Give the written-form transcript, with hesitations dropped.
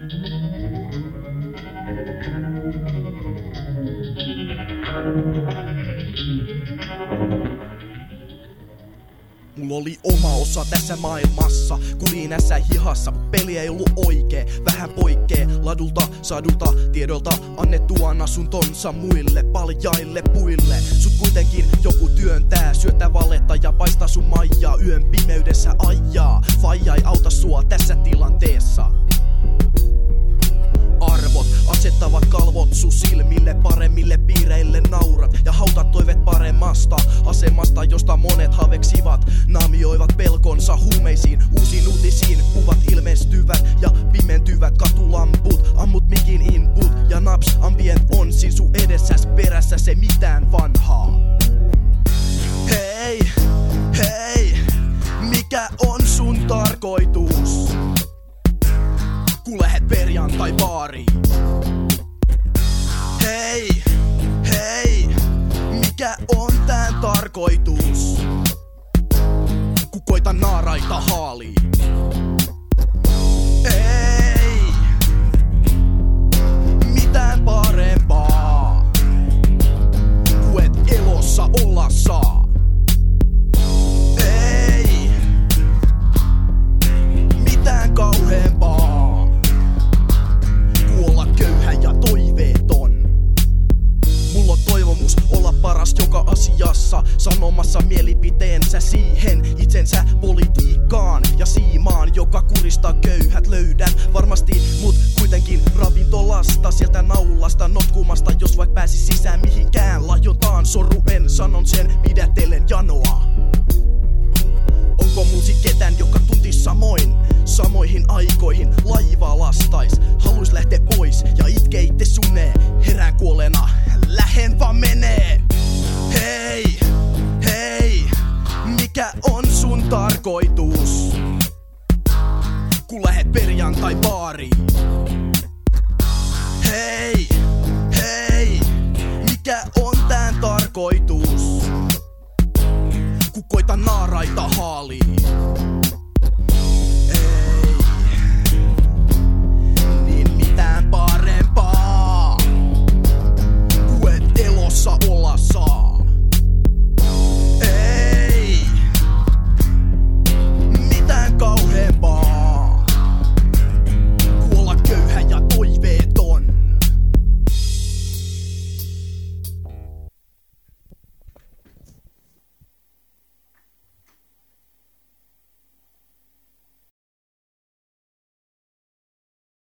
Mulla oli oma osa tässä maailmassa, kuljin näissä hihassa, mut peli ei ollut oikee. Vähän poikkee ladulta, sadulta, tiedolta annettuaan asuntonsa muille paljaille puille. Sut kuitenkin joku työntää, syöttää valetta ja paistaa sun maijaa, yön pimeydessä ajaa. Faija ei auta sua tässä tilanteessa. Arvot asettavat kalvot sun silmille, paremmille piireille naurat ja hautat toivet paremmasta asemasta, josta monet haveksivat. Naamioivat pelkonsa huumeisiin, uusiin uutisiin, kuvat ilmestyvät ja pimentyvät katulamput. Ammut mikin input ja naps ambient on siinä sun edessäs, perässä se mitään vanhaa. Hei, hei, mikä on sun tarkoitus? Kun lähet perjantai-baariin. Hei, hei, mikä on tän tarkoitus? Kun koitan naaraita haaliin. Ei, mitään parempaa, kun et elossa olla saa. Ei, mitään kauheempaa, olla köyhä ja toiveeton. Mulla on toivomus olla paras joka asiassa, sanomassa mielipiteensä siihen itsensä politiikkaan ja siimaan, joka kuristaa köyhät. Löydän varmasti mut kuitenkin ravintolasta, sieltä naulasta, notkumasta, jos vaik pääsis sisään mihinkään lajontaan. Sorruen sanon sen pidätellen janoa. Onko muusi ketään, joka tuntis samoihin aikoihin laivaa lastais? Haluis lähteä pois ja itke itse sunee, herään kuolena, lähen vaan menee. Hei, hei, mikä on sun tarkoitus? Kun lähet perjantai-baariin. Hei, hei, mikä on tän tarkoitus? Kun koitan naaraita haaliin.